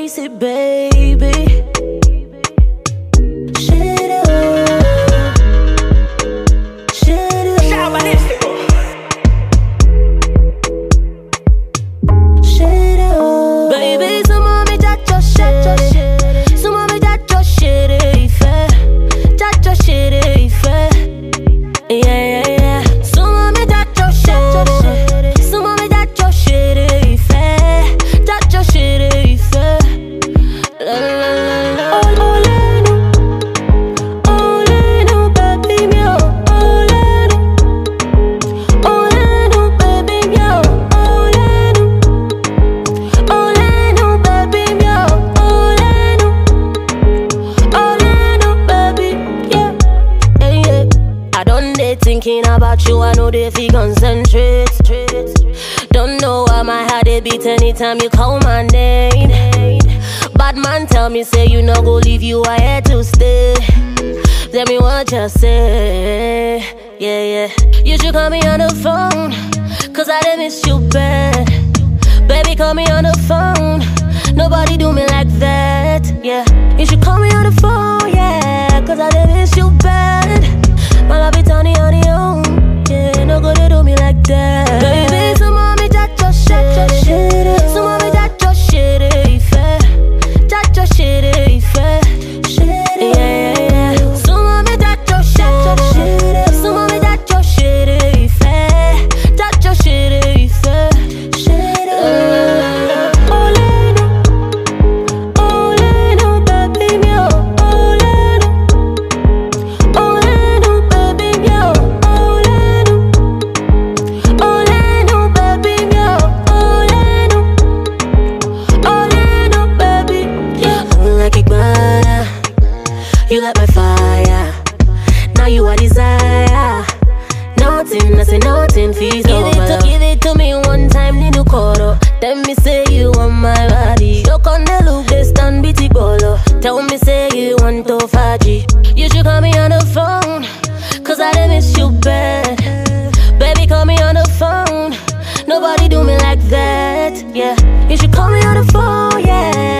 say, baby. Shut up. Shut up. Shut up. Baby, some mommy that your shit. Some mommy that your shit is fair. That your shit is fair. Yeah, yeah, yeah. Some mommy that your shit. Some mommy that your shit is fair. That your shit is fair. La la la la. Thinking about you, I know they feel concentrate. Don't know why my heart they beat anytime you call my name. Bad man tell me say you no go leave, you I had to stay. Tell me what you say. Yeah, yeah. You should call me on the phone, cause I done miss you bad. Baby, call me on the phone. Nobody do me like that. Yeah. You should call me on the phone, yeah, cause I done miss you bad. My love is on the own. Yeah, no good to do me like that. Baby, some mommy that your shit. Some mommy that your shit is fair. That your shit is fair. Yeah, yeah, yeah. Some mommy that your shit. Some mommy that your shit is fair. That your shit is fair. You like my fire, now you are desire. Nothing, I say nothing feels over. Give it to me one time, need to call up. Tell me say you want my body. Look on the look, they stand bitty bolo. Tell me say you want to faji. You should call me on the phone, cause I done miss you bad. Baby, call me on the phone. Nobody do me like that, yeah. You should call me on the phone, yeah.